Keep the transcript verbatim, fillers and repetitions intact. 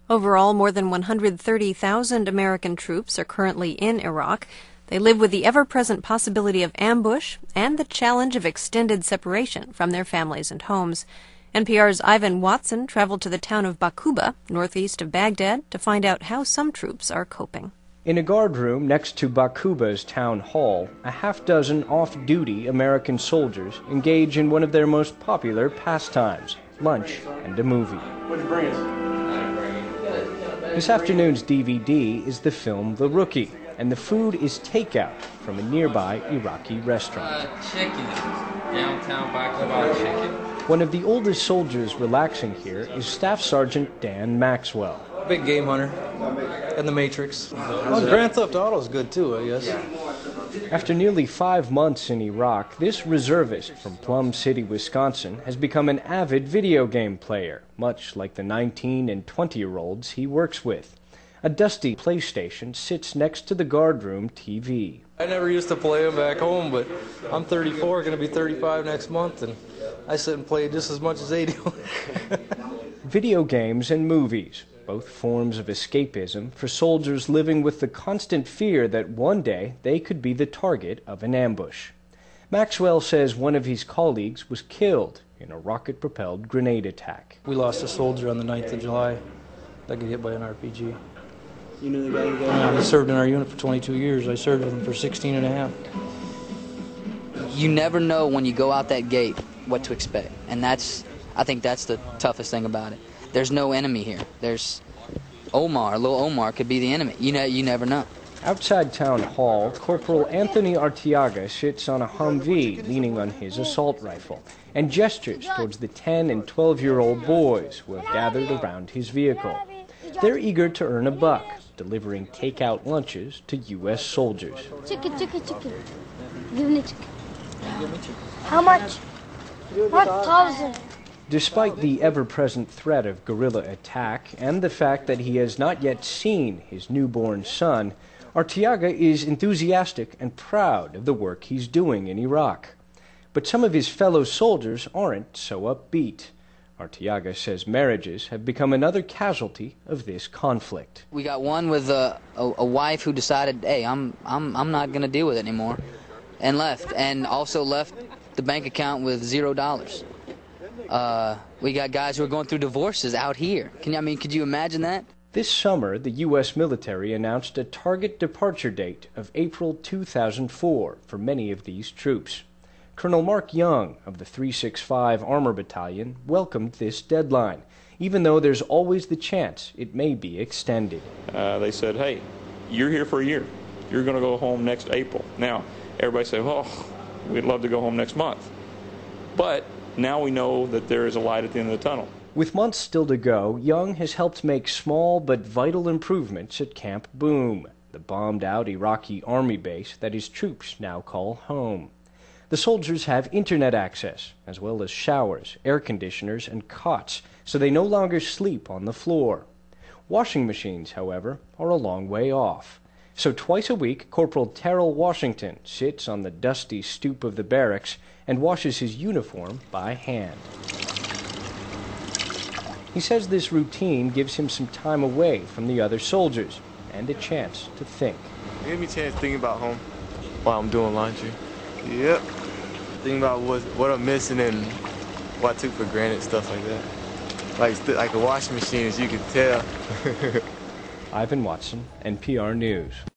Overall, more than one hundred thirty thousand American troops are currently in Iraq. They live with the ever-present possibility of ambush and the challenge of extended separation from their families and homes. N P R's Ivan Watson traveled to the town of Baquba, northeast of Baghdad, to find out how some troops are coping. In a guard room next to Baquba's town hall, a half dozen off-duty American soldiers engage in one of their most popular pastimes, lunch and a movie. What'd you bring us? This afternoon's D V D is the film The Rookie, and the food is takeout from a nearby Iraqi restaurant. Uh, chicken. Downtown Baquba chicken. One of the oldest soldiers relaxing here is Staff Sergeant Dan Maxwell. Big game hunter. And The Matrix. Well, Grand Theft Auto is good too, I guess. After nearly five months in Iraq, this reservist from Plum City, Wisconsin, has become an avid video game player, much like the nineteen and twenty-year-olds he works with. A dusty PlayStation sits next to the guard room T V. I never used to play them back home, but I'm thirty-four, going to be thirty-five next month, and I sit and play just as much as they do. Video games and movies, both forms of escapism for soldiers living with the constant fear that one day they could be the target of an ambush. Maxwell says one of his colleagues was killed in a rocket-propelled grenade attack. We lost a soldier on the ninth of July that got hit by an R P G. You knew the guy you got? He served in our unit for twenty-two years. I served with him for sixteen and a half. You never know when you go out that gate what to expect, and that's, I think that's the toughest thing about it. There's no enemy here. There's Omar, little Omar could be the enemy. You know, you never know. Outside town hall, Corporal Anthony Artiaga sits on a Humvee leaning on his assault rifle and gestures towards the ten and twelve-year-old boys who have gathered around his vehicle. They're eager to earn a buck, delivering takeout lunches to U S soldiers. Chicken, chicken, chicken. Give me chicken. How much? One thousand. Despite the ever-present threat of guerrilla attack and the fact that he has not yet seen his newborn son, Artiaga is enthusiastic and proud of the work he's doing in Iraq. But some of his fellow soldiers aren't so upbeat. Artiaga says marriages have become another casualty of this conflict. We got one with a, a, a wife who decided, hey, I'm, I'm, I'm not going to deal with it anymore, and left, and also left the bank account with zero dollars. Uh, we got guys who are going through divorces out here. Can you, I mean, could you imagine that? This summer, the U S military announced a target departure date of April two thousand four for many of these troops. Colonel Mark Young of the three sixty-five Armor Battalion welcomed this deadline, even though there's always the chance it may be extended. Uh, they said, hey, you're here for a year. You're going to go home next April. Now, everybody said, oh, we'd love to go home next month. But now we know that there is a light at the end of the tunnel. With months still to go, Young has helped make small but vital improvements at Camp Boom, the bombed-out Iraqi army base that his troops now call home. The soldiers have internet access, as well as showers, air conditioners, and cots, so they no longer sleep on the floor. Washing machines, however, are a long way off. So twice a week, Corporal Terrell Washington sits on the dusty stoop of the barracks and washes his uniform by hand. He says this routine gives him some time away from the other soldiers and a chance to think. It gave me a chance to think about home while I'm doing laundry. Yep. Think about what, what I'm missing and what I took for granted, stuff like that. Like, like a washing machine, as you can tell. Ivan Watson, N P R News.